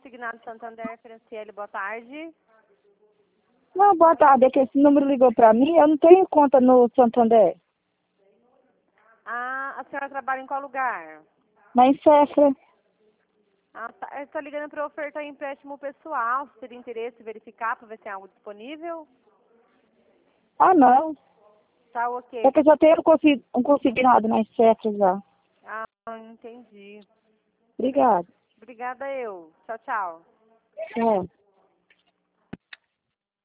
Consignado Santander, Franciele, boa tarde. Não, boa tarde. É que esse número ligou para mim. Eu não tenho conta no Santander. Ah, a senhora trabalha em qual lugar? Na Encefra. Ah, tá. Eu estou ligando para ofertar empréstimo pessoal. Se teria interesse em verificar para ver se tem algo disponível? Ah, não. Tá ok. É que eu já tenho um consignado na Encefra já. Ah, entendi. Obrigada. Obrigada eu. Tchau, tchau. É.